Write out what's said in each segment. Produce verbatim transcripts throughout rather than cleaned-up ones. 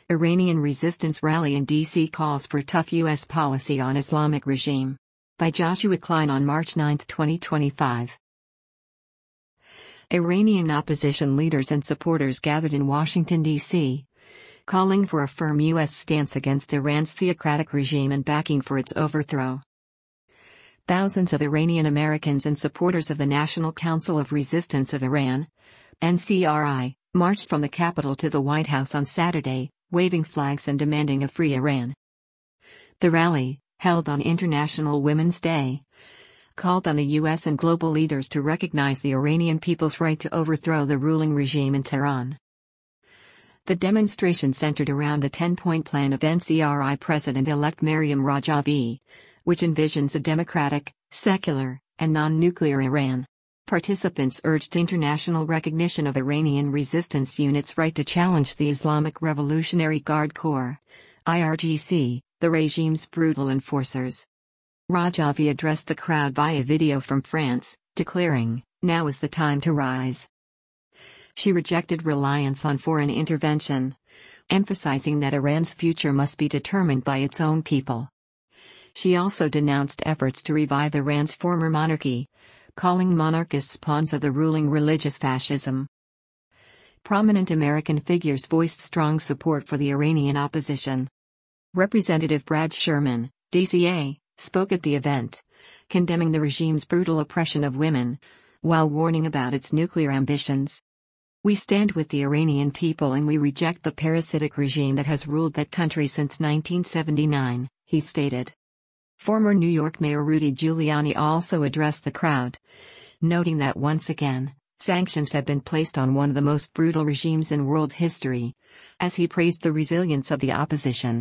Iranian resistance rally in D C calls for tough U S policy on Islamic regime. By Joshua Klein on March ninth, twenty twenty-five. Iranian opposition leaders and supporters gathered in Washington, D C, calling for a firm U S stance against Iran's theocratic regime and backing for its overthrow. Thousands of Iranian Americans and supporters of the National Council of Resistance of Iran, N C R I, marched from the Capitol to the White House on Saturday, waving flags and demanding a free Iran. The rally, held on International Women's Day, called on the U S and global leaders to recognize the Iranian people's right to overthrow the ruling regime in Tehran. The demonstration centered around the ten-point plan of N C R I President-elect Maryam Rajavi, which envisions a democratic, secular, and non-nuclear Iran. Participants urged international recognition of Iranian resistance units' right to challenge the Islamic Revolutionary Guard Corps, I R G C, the regime's brutal enforcers. Rajavi addressed the crowd via video from France, declaring, "Now is the time to rise." She rejected reliance on foreign intervention, emphasizing that Iran's future must be determined by its own people. She also denounced efforts to revive Iran's former monarchy, calling monarchists pawns of the ruling religious fascism. Prominent American figures voiced strong support for the Iranian opposition. Representative Brad Sherman, D C A, spoke at the event, condemning the regime's brutal oppression of women, while warning about its nuclear ambitions. "We stand with the Iranian people and we reject the parasitic regime that has ruled that country since nineteen seventy-nine, he stated. Former New York Mayor Rudy Giuliani also addressed the crowd, noting that once again, sanctions have been placed on one of the most brutal regimes in world history, as he praised the resilience of the opposition.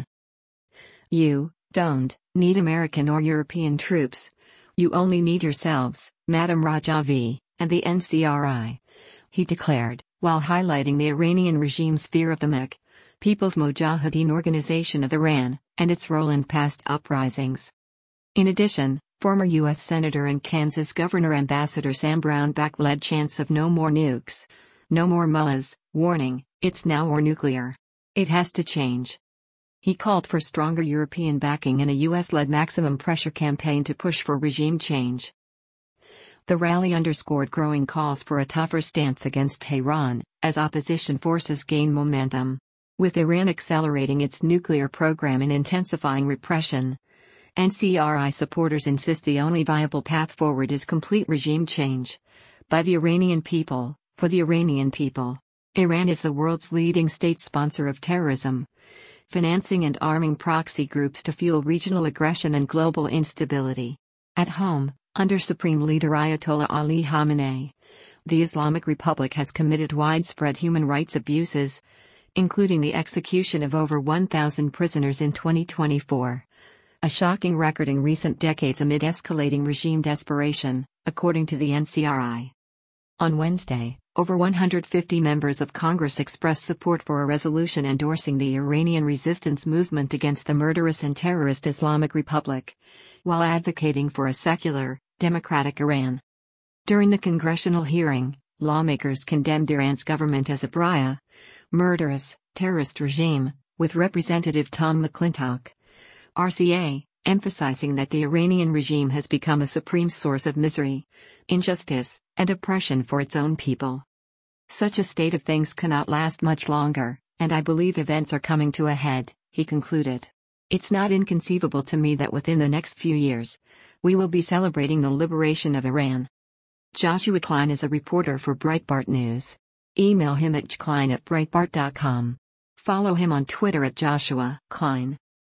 "You don't need American or European troops. You only need yourselves, Madam Rajavi, and the N C R I," he declared, while highlighting the Iranian regime's fear of the M E K, People's Mojahedin Organization of Iran, and its role in past uprisings. In addition, former U S Senator and Kansas Governor Ambassador Sam Brownback led chants of "No more nukes, no more mullahs," warning, "It's now or nuclear. It has to change." He called for stronger European backing and a U S-led maximum pressure campaign to push for regime change. The rally underscored growing calls for a tougher stance against Tehran, as opposition forces gain momentum. With Iran accelerating its nuclear program and intensifying repression, N C R I supporters insist the only viable path forward is complete regime change. By the Iranian people, for the Iranian people. Iran is the world's leading state sponsor of terrorism, financing and arming proxy groups to fuel regional aggression and global instability. At home, under Supreme Leader Ayatollah Ali Khamenei, the Islamic Republic has committed widespread human rights abuses, including the execution of over one thousand prisoners in twenty twenty-four. A shocking record in recent decades amid escalating regime desperation, according to the N C R I. On Wednesday, over one hundred fifty members of Congress expressed support for a resolution endorsing the Iranian resistance movement against the murderous and terrorist Islamic Republic, while advocating for a secular, democratic Iran. During the congressional hearing, lawmakers condemned Iran's government as a pariah, murderous, terrorist regime, with Representative Tom McClintock, R C A, emphasizing that the Iranian regime has become a supreme source of misery, injustice, and oppression for its own people. "Such a state of things cannot last much longer, and I believe events are coming to a head," he concluded. "It's not inconceivable to me that within the next few years, we will be celebrating the liberation of Iran." Joshua Klein is a reporter for Breitbart News. Email him at jklein at breitbart dot com. Follow him on Twitter at Joshua Klein.